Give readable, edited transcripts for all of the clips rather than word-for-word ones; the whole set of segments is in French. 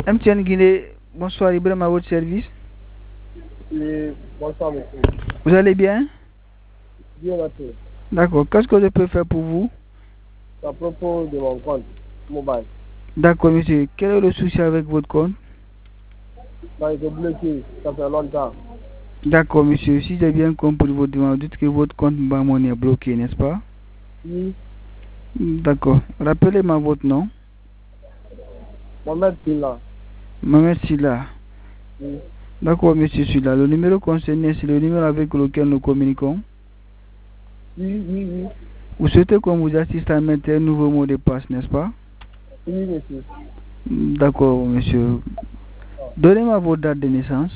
MTN Guinée, bonsoir Ibrahim, à votre service. Oui, bonsoir monsieur. Vous allez bien? Bien merci. D'accord, qu'est-ce que je peux faire pour vous? À propos de mon compte mobile, D'accord, monsieur, quel est le souci avec votre compte? ça a été bloqué, ça fait longtemps. D'accord, monsieur, si j'ai bien compris votre demande, dites que votre compte Bamon est bloqué, n'est-ce pas? Oui, D'accord, rappelez-moi votre nom. Mohamed Silla. Mohamed Silla. Oui, D'accord, monsieur Silla. Le numéro concerné, c'est le numéro avec lequel nous communiquons. oui. Vous souhaitez qu'on vous assiste à mettre un nouveau mot de passe, n'est-ce pas? Oui, monsieur. D'accord, monsieur. Donnez-moi votre date de naissance.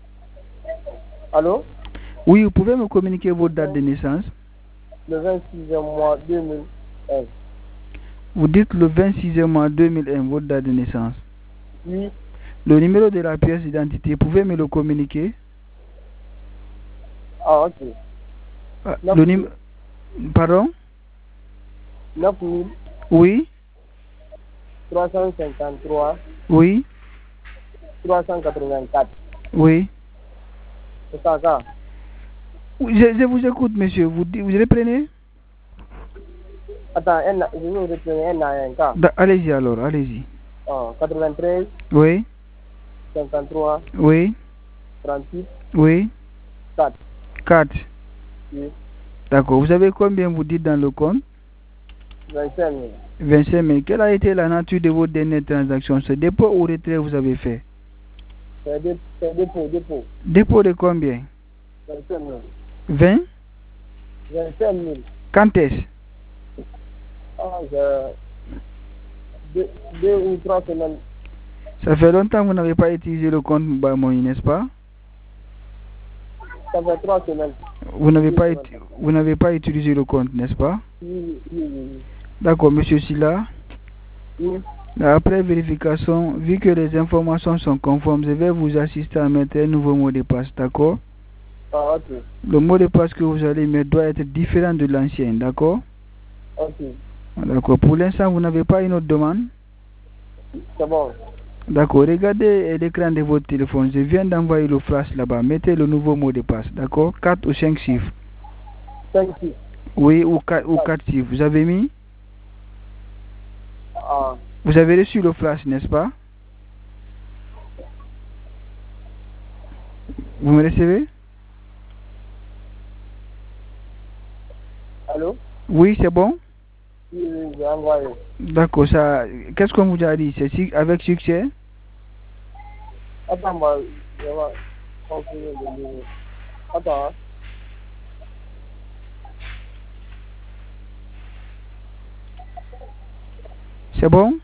Allô? Oui, vous pouvez me communiquer votre date de naissance? Le 26e mois 2001. Vous dites le 26e mois 2001, votre date de naissance. Oui. Le numéro de la pièce d'identité, pouvez me le communiquer? Ah, ok. Le numéro... Pardon? 9353. Oui? Oui? 384. Oui? C'est ça. Je vous écoute, monsieur. Vous reprenez? Attends, je vais vous retenir un. Allez-y alors, allez-y. 93, Oui? 53, Oui? 38, Oui? 4. 4. Oui. D'accord. Vous avez combien vous dites dans le compte? 25 000. 25 000. Quelle a été la nature de votre dernière transaction? C'est dépôt ou retrait vous avez fait? C'est dépôt. Dépôt de combien? 25 000. 20? 25 000. Quand est-ce? Ah, 2 ou 3 semaines. Ça fait longtemps que vous n'avez pas utilisé le compte Bamoni, n'est-ce pas? Ça fait 3 semaines. Vous n'avez pas utilisé le compte, n'est-ce pas? Oui. D'accord, monsieur Silla. Oui. Après vérification, vu que les informations sont conformes, je vais vous assister à mettre un nouveau mot de passe, d'accord? Ah, ok. Le mot de passe que vous allez mettre doit être différent de l'ancien, d'accord? Ok. D'accord. Pour l'instant, vous n'avez pas une autre demande? C'est bon. D'accord. Regardez l'écran de votre téléphone. Je viens d'envoyer le flash là-bas. Mettez le nouveau mot de passe, d'accord? 4 ou 5 chiffres. 5 chiffres. Oui, ou 4 chiffres. Vous avez mis? Ah. Vous avez reçu le flash, n'est-ce pas? Vous me recevez? Allô? Oui, c'est bon? Oui, j'ai envoyé. D'accord, ça... Qu'est-ce qu'on vous a dit? C'est avec succès? Attends, moi, je vais continuer de lire. Attends. C'est bon?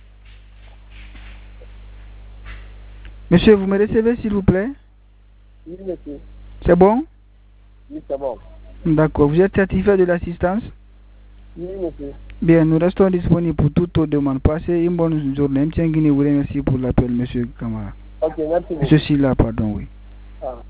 Monsieur, vous me recevez, s'il vous plaît? Oui, monsieur. C'est bon? Oui, c'est bon. D'accord. Vous êtes satisfait de l'assistance? Oui, monsieur. Bien, nous restons disponibles pour toutes vos demandes. Passez une bonne journée. M. Guinée vous remercie pour l'appel, monsieur Kamara. Ok, merci beaucoup. Monsieur Silla, pardon, oui. Ah.